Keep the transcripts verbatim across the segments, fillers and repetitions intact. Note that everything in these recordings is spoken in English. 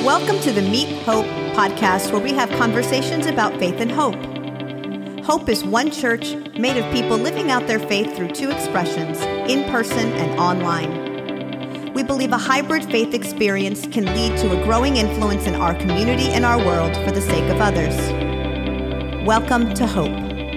Welcome to the Meet Hope podcast, where we have conversations about faith and hope. Hope is one church made of people living out their faith through two expressions, in person and online. We believe a hybrid faith experience can lead to a growing influence in our community and our world for the sake of others. Welcome to Hope.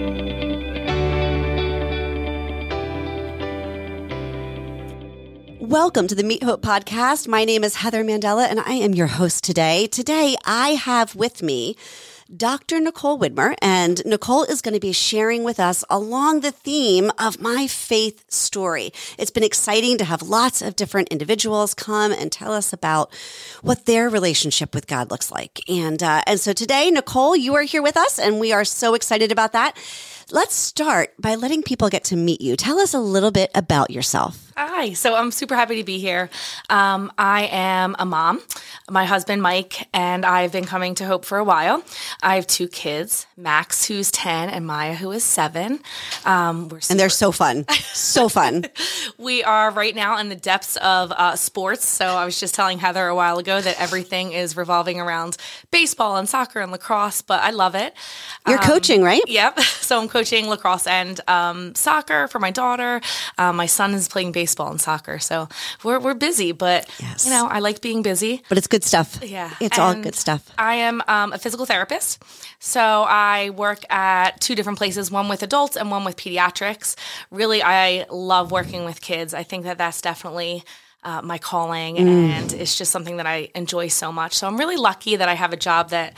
Welcome to the Meet Hope podcast. My name is Heather Mandela, and I am your host today. Today, I have with me Doctor Nicole Widmer, and Nicole is going to be sharing with us along the theme of my faith story. It's been exciting to have lots of different individuals come and tell us about what their relationship with God looks like. And, uh, and so today, Nicole, you are here with us, and we are so excited about that. Let's start by letting people get to meet you. Tell us a little bit about yourself. Hi. So I'm super happy to be here. Um, I am a mom. My husband, Mike, and I've been coming to Hope for a while. I have two kids, Max, who's ten, and Maya, who is seven. Um, we're super- and they're so fun. So fun. We are right now in the depths of uh, sports. So I was just telling Heather a while ago that everything is revolving around baseball and soccer and lacrosse, but I love it. You're um, coaching, right? Yep. So I'm coaching lacrosse and um, soccer for my daughter. Um, my son is playing baseball and soccer. So we're we're busy, but yes. you know, I like being busy. But it's good stuff. Yeah. It's and all good stuff. I am um, a physical therapist. So I work at two different places, one with adults and one with pediatrics. Really, I love working with kids. I think that that's definitely uh, my calling, mm. and it's just something that I enjoy so much. So I'm really lucky that I have a job that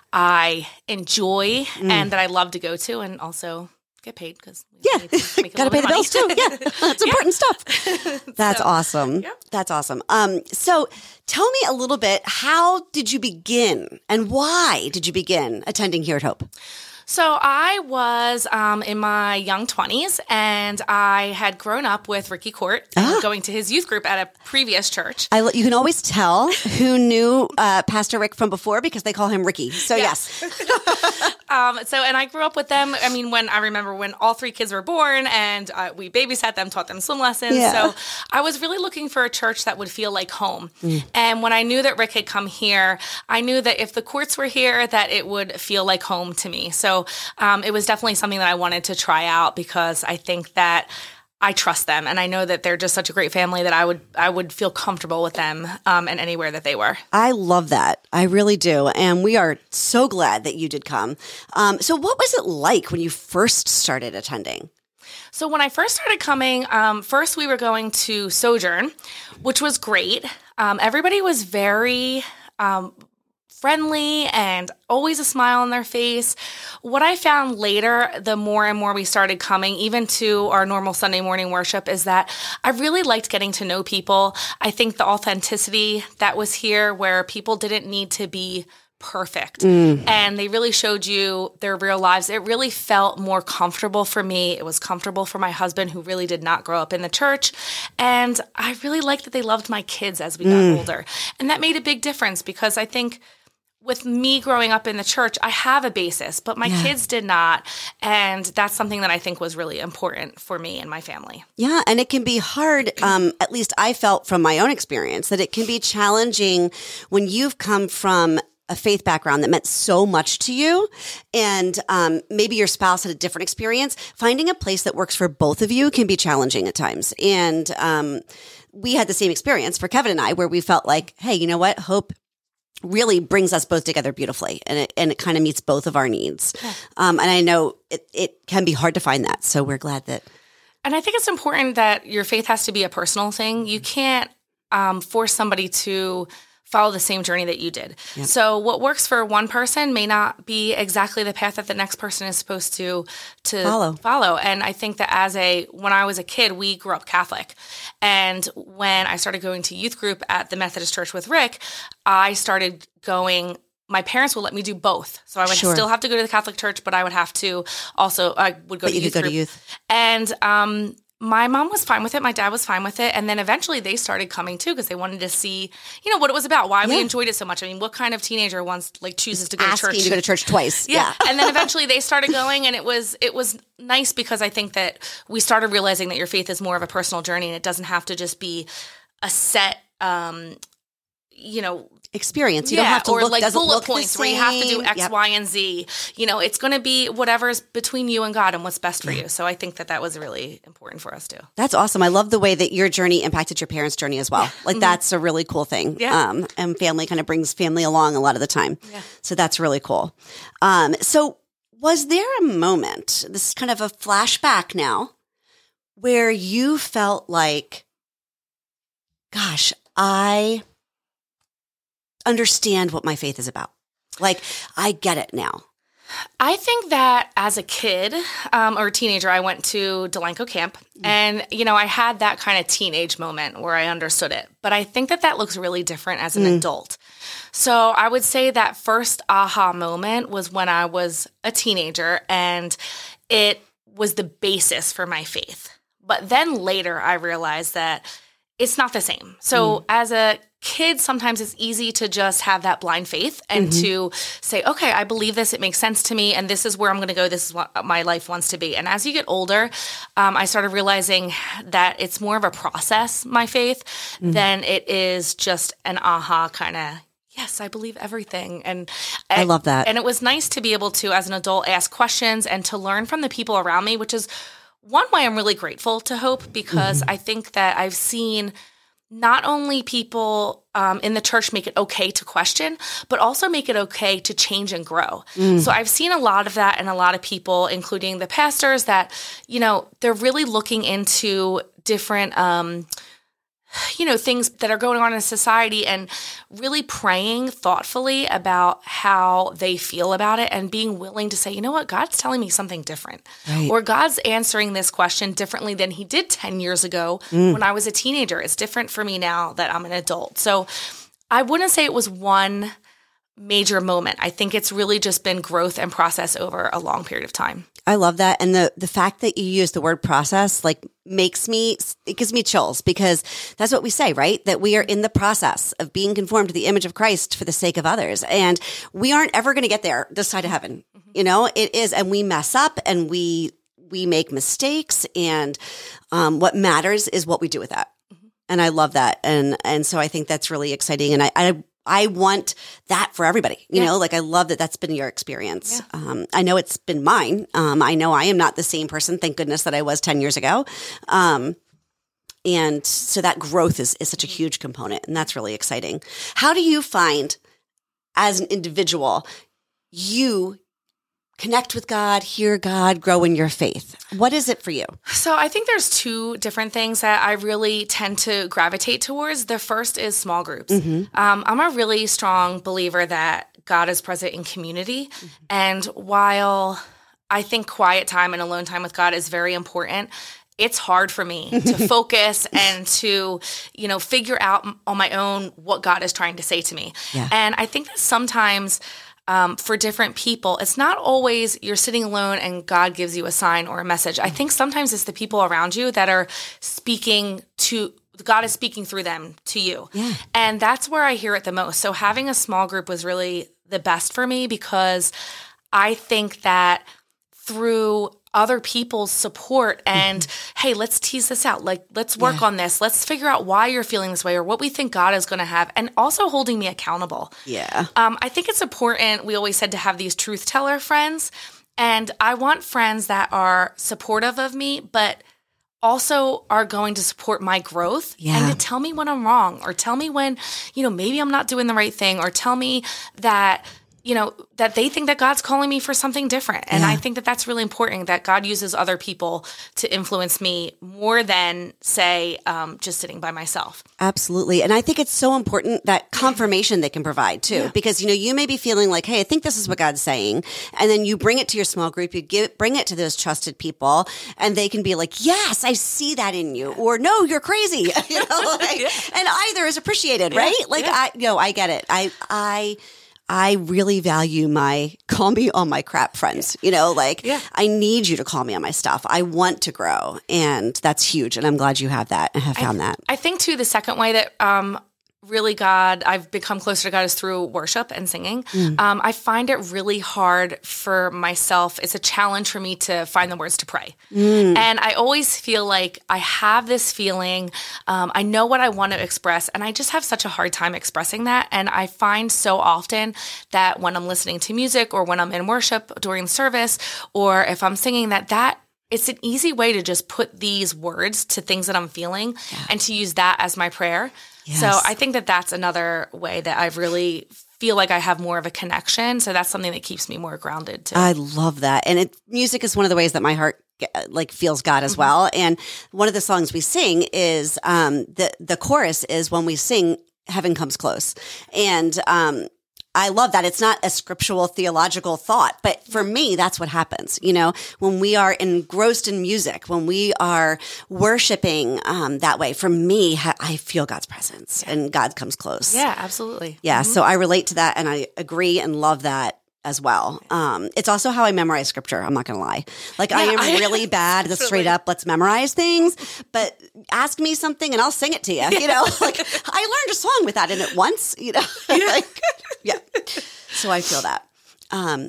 I enjoy mm. and that I love to go to, and also get paid because yeah, got to pay the bills too. Yeah, that's important stuff. That's so awesome. Yep. That's awesome. Um, so tell me a little bit. How did you begin, and why did you begin attending here at Hope? So I was um, in my young twenties, and I had grown up with Ricky Court, ah. going to his youth group at a previous church. I, you can always tell who knew uh, Pastor Rick from before because they call him Ricky. So yes. yes. um, so, and I grew up with them. I mean, when I remember when all three kids were born, and uh, we babysat them, taught them swim lessons. Yeah. So I was really looking for a church that would feel like home. Mm. And when I knew that Rick had come here, I knew that if the Courts were here, that it would feel like home to me. So So um, it was definitely something that I wanted to try out because I think that I trust them, and I know that they're just such a great family that I would I would feel comfortable with them um, and anywhere that they were. I love that. I really do, and we are so glad that you did come. Um, so what was it like when you first started attending? So when I first started coming, um, first we were going to Sojourn, which was great. Um, everybody was very Um, friendly and always a smile on their face. What I found later, the more and more we started coming, even to our normal Sunday morning worship, is that I really liked getting to know people. I think the authenticity that was here, where people didn't need to be perfect, mm. and they really showed you their real lives. It really felt more comfortable for me. It was comfortable for my husband, who really did not grow up in the church. And I really liked that they loved my kids as we got mm. older. And that made a big difference because I think with me growing up in the church, I have a basis, but my yeah. kids did not. And that's something that I think was really important for me and my family. Yeah, and it can be hard, um, at least I felt from my own experience, that it can be challenging when you've come from a faith background that meant so much to you, and um, maybe your spouse had a different experience. Finding a place that works for both of you can be challenging at times. And um, we had the same experience for Kevin and I, where we felt like, hey, you know what? Hope really brings us both together beautifully, and it and it kind of meets both of our needs. Yeah. Um, and I know it, it can be hard to find that, so we're glad that. And I think it's important that your faith has to be a personal thing. You can't um, force somebody to follow the same journey that you did. Yep. So what works for one person may not be exactly the path that the next person is supposed to to follow. follow. And I think that as a when I was a kid, we grew up Catholic. And when I started going to youth group at the Methodist Church with Rick, I started going my parents would let me do both. So I would sure. still have to go to the Catholic church, but I would have to also I would go but to you youth could go group. to youth. And um my mom was fine with it. My dad was fine with it. And then eventually they started coming too because they wanted to see, you know, what it was about, why yeah. we enjoyed it so much. I mean, what kind of teenager wants like chooses to go Asking to church? to go to church twice. Yeah. yeah. And then eventually they started going, and it was it was nice because I think that we started realizing that your faith is more of a personal journey, and it doesn't have to just be a set um you know, experience. You yeah, don't have to or look, like bullet look points where you have to do X, yep. Y, and Z. You know, it's going to be whatever's between you and God and what's best for yeah. you. So I think that that was really important for us too. That's awesome. I love the way that your journey impacted your parents' journey as well. Yeah. Like mm-hmm. that's a really cool thing. Yeah. Um, and family kind of brings family along a lot of the time. Yeah. So that's really cool. Um, so was there a moment, this is kind of a flashback now, where you felt like, gosh, I understand what my faith is about. Like, I get it now. I think that as a kid um, or a teenager, I went to Delanco Camp mm. and, you know, I had that kind of teenage moment where I understood it. But I think that that looks really different as an mm. adult. So I would say that first aha moment was when I was a teenager and it was the basis for my faith. But then later I realized that it's not the same. So mm. as a kid, sometimes it's easy to just have that blind faith and mm-hmm. to say, okay, I believe this, it makes sense to me, and this is where I'm going to go, this is what my life wants to be. And as you get older, um, I started realizing that it's more of a process, my faith, mm-hmm. than it is just an aha kind of, yes, I believe everything. And I, I love that. And it was nice to be able to, as an adult, ask questions and to learn from the people around me, which is one way I'm really grateful to Hope, because mm-hmm. I think that I've seen not only people um, in the church make it okay to question, but also make it okay to change and grow. Mm. So I've seen a lot of that in a lot of people, including the pastors, that, you know, they're really looking into different um you know, things that are going on in society and really praying thoughtfully about how they feel about it and being willing to say, you know what, God's telling me something different. Right. Or God's answering this question differently than he did ten years ago mm. when I was a teenager. It's different for me now that I'm an adult. So I wouldn't say it was one major moment. I think it's really just been growth and process over a long period of time. I love that. And the, the fact that you use the word process, like makes me, it gives me chills, because that's what we say, right? That we are in the process of being conformed to the image of Christ for the sake of others. And we aren't ever going to get there this side of heaven. Mm-hmm. You know, it is, and we mess up and we, we make mistakes. And um, what matters is what we do with that. Mm-hmm. And I love that. And, and so I think that's really exciting. And I, I I want that for everybody, you yeah. know, like I love that that's been your experience. Yeah. Um, I know it's been mine. Um, I know I am not the same person, thank goodness, that I was ten years ago. Um, and so that growth is, is such a huge component, and that's really exciting. How do you find, as an individual, you connect with God, hear God, grow in your faith? What is it for you? So I think there's two different things that I really tend to gravitate towards. The first is small groups. Mm-hmm. Um, I'm a really strong believer that God is present in community. Mm-hmm. And while I think quiet time and alone time with God is very important, it's hard for me to focus and to, you know, figure out on my own what God is trying to say to me. Yeah. And I think that sometimes Um, for different people, it's not always you're sitting alone and God gives you a sign or a message. I think sometimes it's the people around you that are speaking to, God is speaking through them to you. Yeah. And that's where I hear it the most. So having a small group was really the best for me, because I think that through other people's support and, mm-hmm. hey, let's tease this out. Like, let's work yeah. on this. Let's figure out why you're feeling this way or what we think God is going to have, and also holding me accountable. Yeah. Um, I think it's important, we always said, to have these truth teller friends. And I want friends that are supportive of me, but also are going to support my growth yeah. and to tell me when I'm wrong, or tell me when, you know, maybe I'm not doing the right thing, or tell me that, you know, that they think that God's calling me for something different. And yeah. I think that that's really important, that God uses other people to influence me more than, say, um, just sitting by myself. Absolutely. And I think it's so important, that confirmation they can provide too, yeah. because, you know, you may be feeling like, hey, I think this is what God's saying. And then you bring it to your small group, you give, bring it to those trusted people, and they can be like, yes, I see that in you. Or no, you're crazy. You know, like, yeah. And either is appreciated, right? Yeah. Like, yeah. I, you know, I get it. I, I, I really value my call me on my crap friends, you know, like yeah. I need you to call me on my stuff. I want to grow, and that's huge. And I'm glad you have that and have found I, that. I think too, the second way that, um, really God, I've become closer to God is through worship and singing. Mm. Um, I find it really hard for myself. It's a challenge for me to find the words to pray. Mm. And I always feel like I have this feeling, um, I know what I want to express, and I just have such a hard time expressing that. And I find so often that when I'm listening to music or when I'm in worship during the service, or if I'm singing that, that it's an easy way to just put these words to things that I'm feeling Yeah. and to use that as my prayer. Yes. So I think that that's another way that I really feel like I have more of a connection. So that's something that keeps me more grounded too. I love that. And it, music is one of the ways that my heart like feels God as Mm-hmm. well. And one of the songs we sing is um, the, the chorus is when we sing, Heaven Comes Close. And um, I love that. It's not a scriptural theological thought, but for me, that's what happens. You know, when we are engrossed in music, when we are worshiping um, that way, for me, ha- I feel God's presence and God comes close. Yeah, absolutely. Yeah. Mhm. So I relate to that and I agree and love that as well. Um, it's also how I memorize scripture. I'm not going to lie. Like I Yeah, am I- really bad at the straight up, let's memorize things, but ask me something and I'll sing it to you. You know, like I learned a song with that in it once, you know, like, yeah. So I feel that. Um,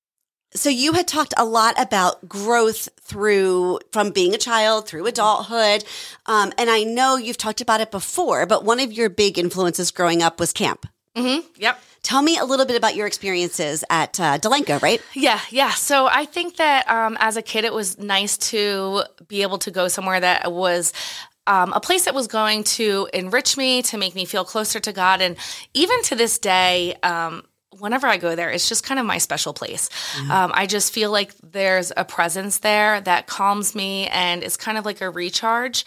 so you had talked a lot about growth through from being a child through adulthood. Um, and I know you've talked about it before, but one of your big influences growing up was camp. Mhm. Yep. Tell me a little bit about your experiences at uh, Delenko, right? Yeah, yeah. So I think that um, as a kid, it was nice to be able to go somewhere that was um, a place that was going to enrich me, to make me feel closer to God. And even to this day, um, whenever I go there, it's just kind of my special place. Um, I just feel like there's a presence there that calms me and it's kind of like a recharge.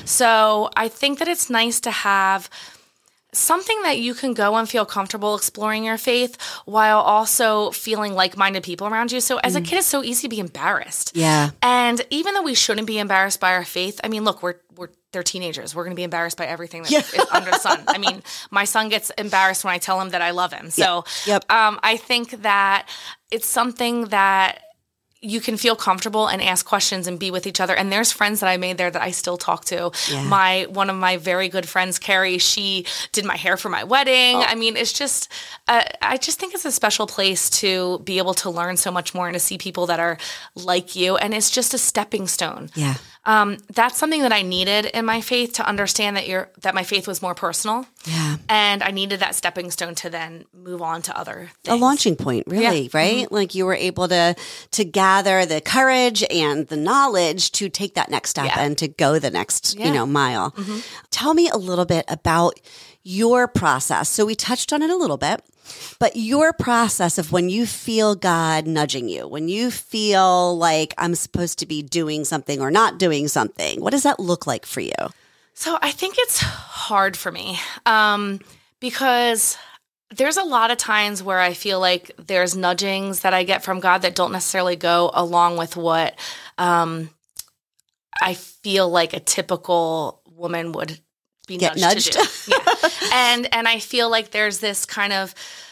So I think that it's nice to have something that you can go and feel comfortable exploring your faith while also feeling like-minded people around you. So as a kid, it's so easy to be embarrassed. Yeah. And even though we shouldn't be embarrassed by our faith, I mean, look, we're we're they're teenagers. We're going to be embarrassed by everything that Yeah. is under the sun. I mean, my son gets embarrassed when I tell him that I love him. So Yep. um, I think that it's something that you can feel comfortable and ask questions and be with each other. And there's friends that I made there that I still talk to. Yeah. My one of my very good friends, Carrie, she did my hair for my wedding. I mean, it's just, uh, I just think it's a special place to be able to learn so much more and to see people that are like you. And it's just a stepping stone. Yeah. Um, that's something that I needed in my faith to understand that you're, that my faith was more personal. Yeah. And I needed that stepping stone to then move on to other A things. launching point, really, Yeah. right? Like you were able to to gather the courage and the knowledge to take that next step Yeah. and to go the next, you Yeah. know, mile. Mhm. Tell me a little bit about your process. So we touched on it a little bit, but your process of when you feel God nudging you, when you feel like I'm supposed to be doing something or not doing something, what does that look like for you? So I think it's hard for me um, because there's a lot of times where I feel like there's nudgings that I get from God that don't necessarily go along with what um, I feel like a typical woman would be Get nudged, nudged? to do. Yeah. and and I feel like there's this kind of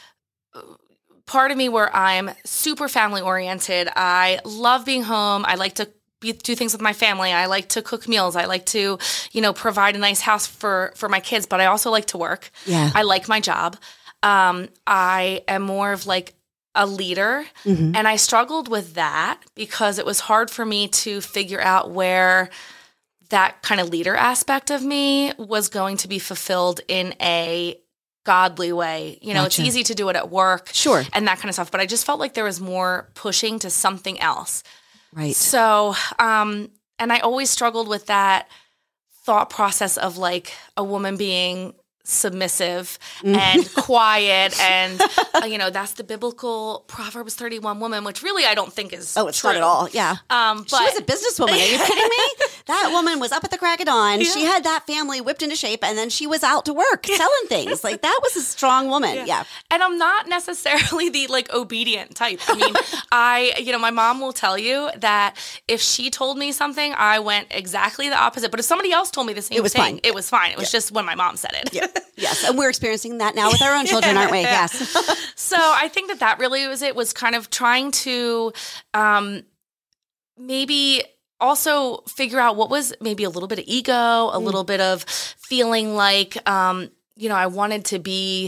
part of me where I'm super family oriented. I love being home. I like to be, do things with my family. I like to cook meals. I like to, you know, provide a nice house for, for my kids, but I also like to work. Yeah. I like my job. Um, I am more of like a leader. Mhm. And I struggled with that because it was hard for me to figure out where that kind of leader aspect of me was going to be fulfilled in a godly way. You know, Gotcha. it's easy to do it at work. Sure. And that kind of stuff. But I just felt like there was more pushing to something else. Right. So, um, and I always struggled with that thought process of like a woman being submissive Mm. and quiet and, uh, you know, that's the biblical Proverbs thirty-one woman, which really I don't think is Oh, it's true. not at all. Yeah. Um, but She was a businesswoman. Are you kidding me? That woman was up at the crack of dawn. Yeah. She had that family whipped into shape, and then she was out to work selling things. Like that was a strong woman. Yeah. Yeah. And I'm not necessarily the like obedient type. I mean, I, you know, my mom will tell you that if she told me something, I went exactly the opposite. But if somebody else told me the same It was thing, fine. it was fine. It was just when my mom said it. Yeah. Yes. And we're experiencing that now with our own children, aren't we? Yeah. Yes. So I think that that really was it, was kind of trying to um, maybe also figure out what was maybe a little bit of ego, a little bit of feeling like um, you know, I wanted to be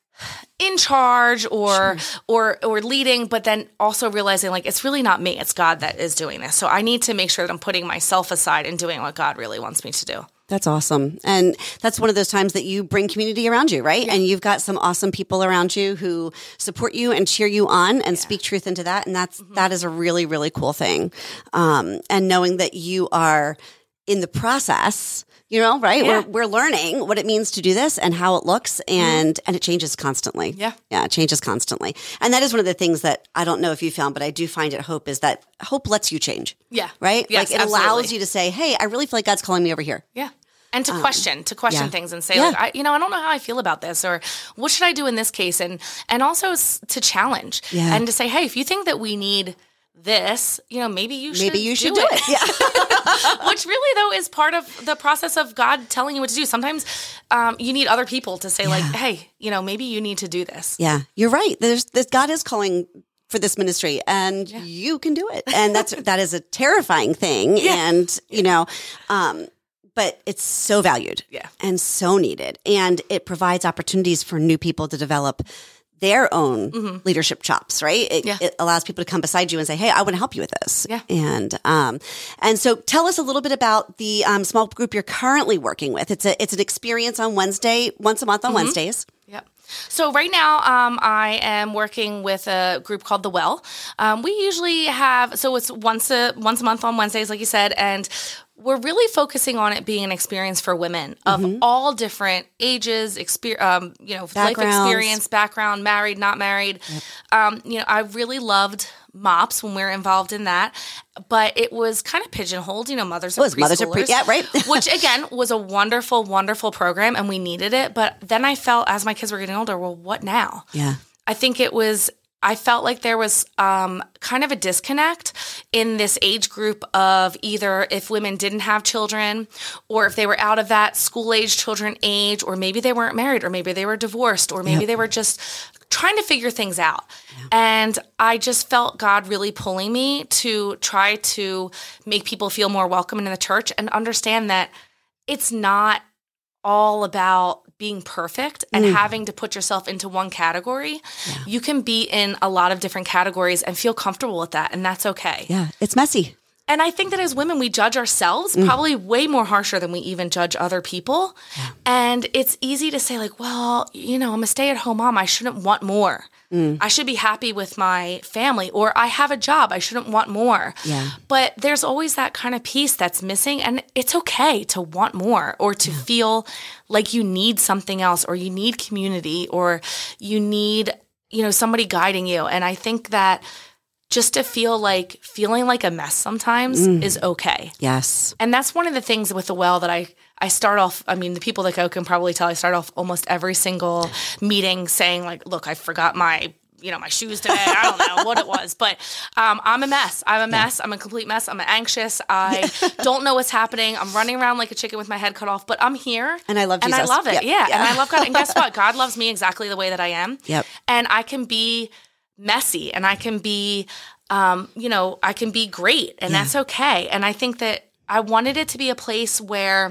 in charge or sure. or or leading, but then also realizing like it's really not me, it's God that is doing this. So I need to make sure that I'm putting myself aside and doing what God really wants me to do. That's awesome. And that's one of those times that you bring community around you, right? Yeah. And you've got some awesome people around you who support you and cheer you on and yeah. speak truth into that. And that's, mm-hmm. that is a really, really cool thing. Um, and knowing that you are in the process, you know, right? Yeah. We're, we're learning what it means to do this and how it looks, and, mm-hmm. and it changes constantly. Yeah. Yeah. It changes constantly. And that is one of the things that I don't know if you found, but I do find at Hope is that Hope lets you change. Yeah. Right? Yes, like it absolutely. allows you to say, hey, I really feel like God's calling me over here. Yeah. And to question, um, to question yeah. things and say, yeah. like, I, you know, I don't know how I feel about this, or what should I do in this case? And, and also to challenge yeah. and to say, hey, if you think that we need this, you know, maybe you should maybe you should do, do it. it. Yeah. Which really, though, is part of the process of God telling you what to do. Sometimes um, you need other people to say, yeah. like, hey, you know, maybe you need to do this. Yeah, you're right. There's this, God is calling for this ministry, and yeah. you can do it. And that's that is a terrifying thing. Yeah. And, you know, um, but it's so valued yeah. and so needed. And it provides opportunities for new people to develop their own mm-hmm. leadership chops, right? It, yeah. it allows people to come beside you and say, hey, I want to help you with this. Yeah. And, um, and so tell us a little bit about the, um, small group you're currently working with. It's a, it's an experience on Wednesday, once a month on mm-hmm. Wednesdays. Yep. So right now, um, I am working with a group called The Well. Um, we usually have, so it's once a, once a month on Wednesdays, like you said, and we're really focusing on it being an experience for women of mm-hmm. all different ages, exper- um, you know, life experience, background, married, not married. Yep. Um, you know, I really loved MOPS when we were involved in that, but it was kind of pigeonholed, you know, mothers of preschoolers. Mothers of pre- yeah, right. Which, again, was a wonderful, wonderful program, and we needed it. But then I felt, as my kids were getting older, well, what now? Yeah. I think it was... I felt like there was um, kind of a disconnect in this age group of either if women didn't have children, or if they were out of that school-age children age, or maybe they weren't married, or maybe they were divorced, or maybe yep. they were just trying to figure things out. Yeah. And I just felt God really pulling me to try to make people feel more welcome in the church and understand that it's not all about being perfect and mm. having to put yourself into one category. Yeah. You can be in a lot of different categories and feel comfortable with that, and that's okay. Yeah, it's messy. And I think that as women, we judge ourselves mm. probably way more harsher than we even judge other people. Yeah. And it's easy to say like, well, you know, I'm a stay-at-home mom. I shouldn't want more. Mm. I should be happy with my family, or I have a job. I shouldn't want more. Yeah. But there's always that kind of piece that's missing, and it's okay to want more, or to yeah. feel like you need something else, or you need community, or you need, you know, somebody guiding you. And I think that just to feel like feeling like a mess sometimes mm. is okay. Yes. And that's one of the things with The Well that I, I start off, I mean, the people that go can probably tell I start off almost every single meeting saying like, look, I forgot my, you know, my shoes today. I don't know what it was, but um, I'm a mess. I'm a mess. Yeah. I'm a complete mess. I'm anxious. I don't know what's happening. I'm running around like a chicken with my head cut off, but I'm here. And I love Jesus. And I love it. Yep. Yeah. yeah. And I love God. And guess what? God loves me exactly the way that I am. Yep. And I can be messy, and I can be, um, you know, I can be great, and yeah. that's okay. And I think that I wanted it to be a place where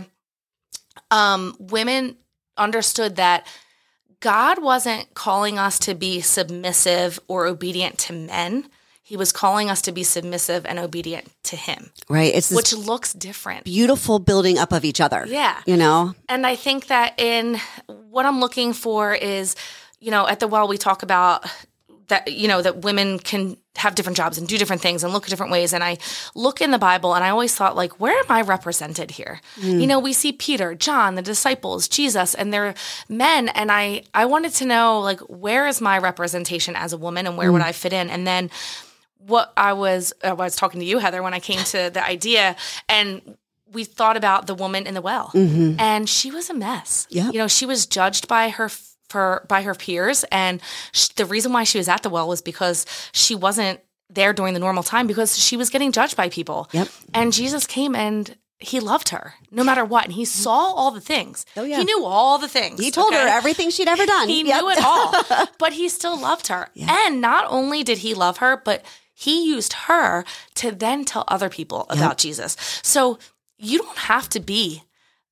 um, women understood that God wasn't calling us to be submissive or obedient to men. He was calling us to be submissive and obedient to him. Right. It's this which looks different. Beautiful building up of each other. Yeah. You know? And I think that in what I'm looking for is, you know, at The Well, we talk about that, you know, that women can have different jobs and do different things and look at different ways. And I look in the Bible and I always thought, like, where am I represented here? Mm. You know, we see Peter, John, the disciples, Jesus, and they're men. And I, I wanted to know, like, where is my representation as a woman, and where mm. would I fit in? And then what I was, I was talking to you, Heather, when I came to the idea, and we thought about the woman in the well, mm-hmm. and she was a mess. Yep. You know, she was judged by her for by her peers, and sh- the reason why she was at the well was because she wasn't there during the normal time, because she was getting judged by people. Yep. And Jesus came and he loved her no matter what, and he saw all the things. Oh, yeah. He knew all the things. He told okay? her everything she'd ever done. He yep. knew it all, but he still loved her. Yeah. And not only did he love her, but he used her to then tell other people about yep. Jesus. So you don't have to be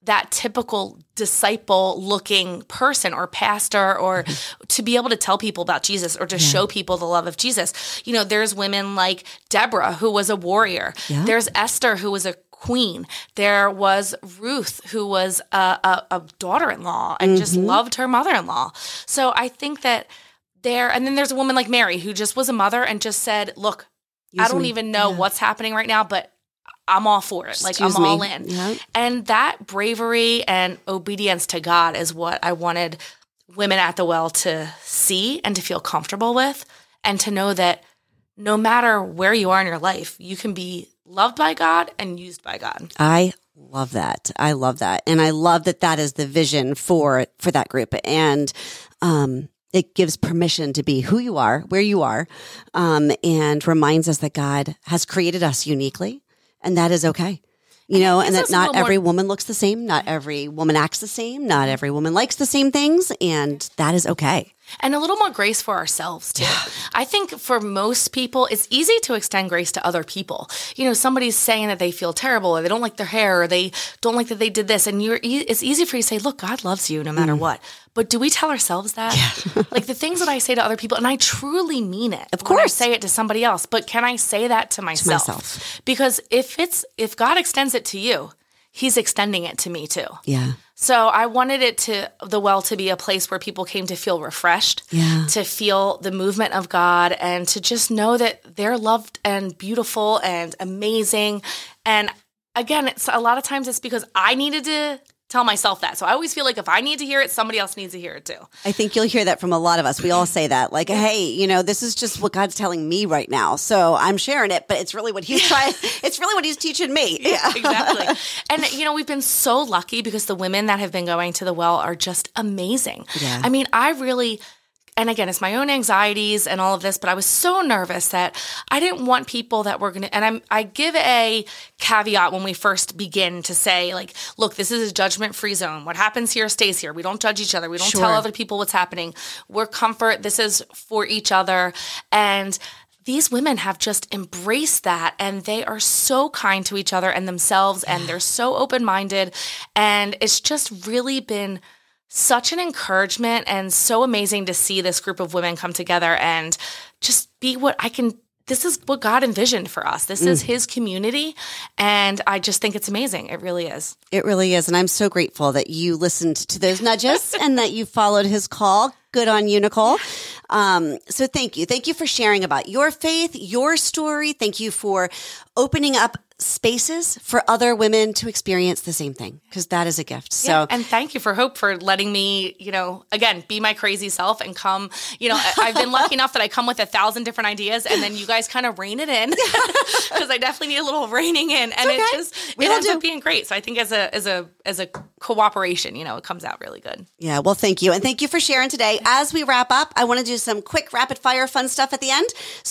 that typical disciple looking person or pastor or to be able to tell people about Jesus or to yeah. show people the love of Jesus. You know, there's women like Deborah, who was a warrior. Yeah. There's Esther, who was a queen. There was Ruth, who was a, a, a daughter-in-law and mm-hmm. just loved her mother-in-law. So I think that there, and then there's a woman like Mary, who just was a mother and just said, look, Use I don't me. even know yeah. what's happening right now, but I'm all for it. Like, Excuse I'm me. all in. Yeah. And that bravery and obedience to God is what I wanted women at the well to see and to feel comfortable with, and to know that no matter where you are in your life, you can be loved by God and used by God. I love that. I love that. And I love that that is the vision for, for that group. And, um, it gives permission to be who you are, where you are, um, and reminds us that God has created us uniquely. And that is okay. You know, and that not every more- woman looks the same. Not every woman acts the same. Not every woman likes the same things. And that is okay. And a little more grace for ourselves, too. Yeah. I think for most people, it's easy to extend grace to other people. You know, somebody's saying that they feel terrible, or they don't like their hair, or they don't like that they did this. And you're, it's easy for you to say, look, God loves you no matter mm. what. But do we tell ourselves that? Yeah. Like the things that I say to other people, and I truly mean it. Of course. When I say it to somebody else. But can I say that to myself? To myself. Because if it's if God extends it to you, He's extending it to me too. Yeah. So I wanted it to, the well, to be a place where people came to feel refreshed, yeah. to feel the movement of God, and to just know that they're loved and beautiful and amazing. And again, it's a lot of times it's because I needed to tell myself that. So I always feel like if I need to hear it, somebody else needs to hear it too. I think you'll hear that from a lot of us. We all say that, like, hey, you know, this is just what God's telling me right now. So I'm sharing it, but it's really what He's trying. It's really what He's teaching me. Yeah, exactly. And, you know, we've been so lucky because the women that have been going to the well are just amazing. Yeah. I mean, I really... And again, it's my own anxieties and all of this, but I was so nervous that I didn't want people that were going to, and I'm, I give a caveat when we first begin to say, like, look, this is a judgment-free zone. What happens here stays here. We don't judge each other. We don't Sure. tell other people what's happening. We're comfort. This is for each other. And these women have just embraced that, and they are so kind to each other and themselves, and they're so open-minded, and it's just really been such an encouragement and so amazing to see this group of women come together and just be what I can, this is what God envisioned for us. This mm. is His community. And I just think it's amazing. It really is. It really is. And I'm so grateful that you listened to those nudges and that you followed His call. Good on you, Nicole. Um, so thank you. Thank you for sharing about your faith, your story. Thank you for opening up spaces for other women to experience the same thing, because that is a gift. So, yeah, and thank you for Hope for letting me, you know, again, be my crazy self and come, you know, I've been lucky enough that I come with a thousand different ideas and then you guys kind of rein it in, because I definitely need a little reining in, and okay. it just, we it ends do. up being great. So I think as a, as a, as a cooperation, you know, it comes out really good. Yeah. Well, thank you. And thank you for sharing today. As we wrap up, I want to do some quick rapid fire fun stuff at the end.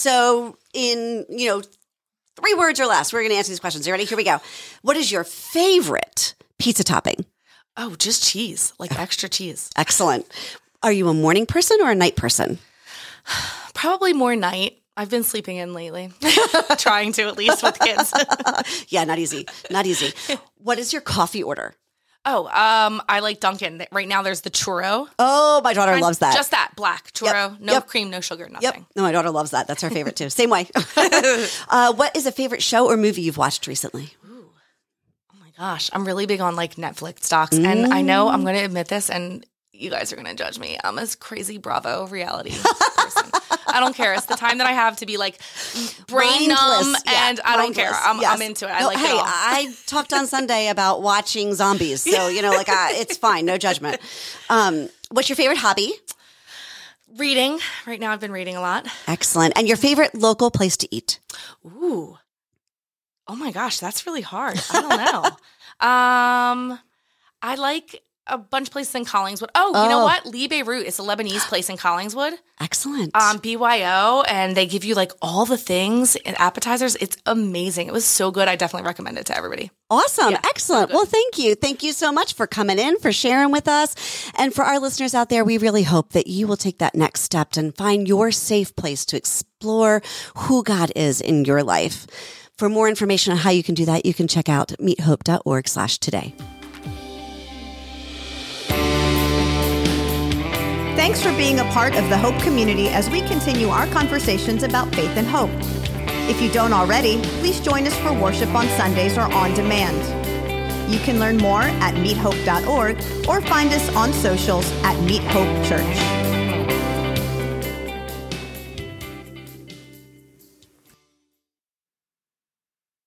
So in, you know, three words or less, we're going to answer these questions. You ready? Here we go. What is your favorite pizza topping? Oh, just cheese, like extra cheese. Excellent. Are you a morning person or a night person? Probably more night. I've been sleeping in lately, trying to at least with kids. Yeah, not easy. Not easy. What is your coffee order? Oh, um, I like Dunkin'. Right now there's the churro. Oh, my daughter loves that. Just that, black churro. Yep. No yep. cream, no sugar, nothing. Yep. No, my daughter loves that. That's her favorite too. Same way. uh, what is a favorite show or movie you've watched recently? Ooh. Oh my gosh. I'm really big on like Netflix docs. Mm. And I know I'm going to admit this, and you guys are going to judge me. I'm a crazy Bravo reality person. I don't care. It's the time that I have to be like brain numb, yeah, and I don't care. I'm, yes. I'm into it. I no, like hey, it all. I talked on Sunday about watching zombies. So, you know, like I, it's fine. No judgment. Um, what's your favorite hobby? Reading. Right now I've been reading a lot. Excellent. And your favorite local place to eat? Ooh. Oh my gosh, that's really hard. I don't know. um, I like a bunch of places in Collingswood. Oh, oh. You know what? Lee Beirut is a Lebanese place in Collingswood. Excellent. Um, B Y O, and they give you like all the things and appetizers. It's amazing. It was so good. I definitely recommend it to everybody. Awesome. Yeah, excellent. So well, thank you. Thank you so much for coming in, for sharing with us. And for our listeners out there, we really hope that you will take that next step and find your safe place to explore who God is in your life. For more information on how you can do that, you can check out meet hope dot org slash today. Thanks for being a part of the Hope community as we continue our conversations about faith and hope. If you don't already, please join us for worship on Sundays or on demand. You can learn more at meet hope dot org or find us on socials at Meet Hope Church.